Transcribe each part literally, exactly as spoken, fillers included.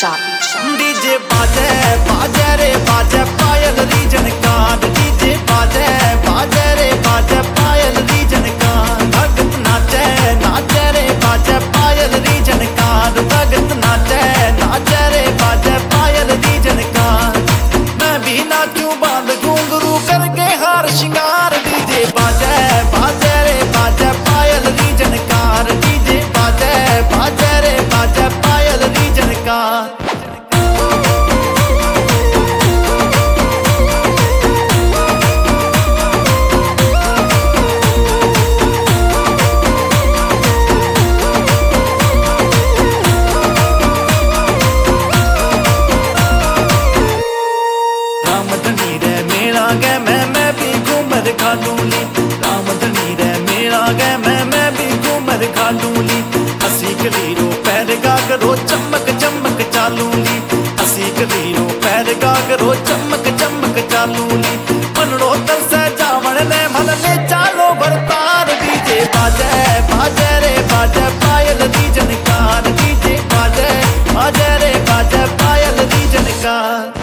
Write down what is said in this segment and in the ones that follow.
shop. DJ बाजे बाजे रे बाजे पायल रीजन का डीजे बाजे बाजे रे बाजे पायल रीजन का भगत नाचे नाचे रे बाजे पायल रीजन का भगत नाचे नाचे रे बाजे पायल रीजन का मैं भी नाचूं बांध घुंघरू करके हार श्रृंगार डीजे बाजे बाजे रे बाजे पायल रीजन का डीजे बाजे बाजे रे बाजे पायल रीजन का मैं मैं भी घूमर खा लूंगी राम धनी रे मेरा गए मैं मैं भी घूमर खा लूंगी हसी कलीरो पैर गागरो चमक चमक चालूंगी हसी कलीरो पैर गागरो चमक चमक चालूंगी मनड़ो तरसे जावण ने मन ले चालो भरतार डीजे बाजे बाजे रे बाजे पायल रीजन कार डीजे बाजे बाजे रे बाजे पायल रीजन कार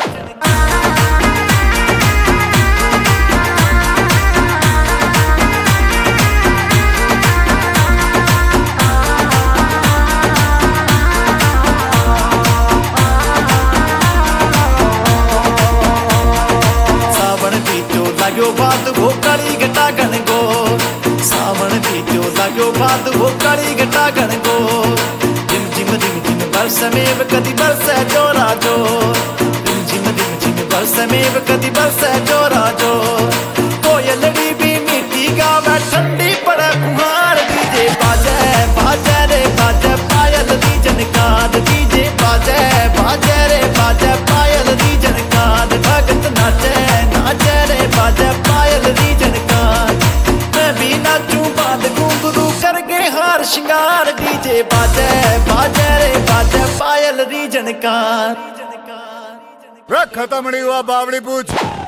लागो बात वो कड़ी गटा गण गो सावन बीत्यो लागो बात वो कड़ी गटा गण गो जिम जिम जिम जिम बरस में कदी बरस जोरा जो जिम जिम जिम जिम बरस में कदी बरस जोरा जो कोयलड़ी भी मीठी गावे ठंडी पड़े फुहार डीजे बाजे बाजे रे बाजे पायल रीजन का डीजे बाजे बाजे रे बाजे पायल रीजन का भगत नाचे नाचे रे बाजे पायल रीजन का मैं भी नाचूं बांध घुंघरू करके हार श्रृंगार डीजे बाजे बाजे रे बाजे पायल रीजन का खत्म नहीं हुआ बावड़ी पूछ।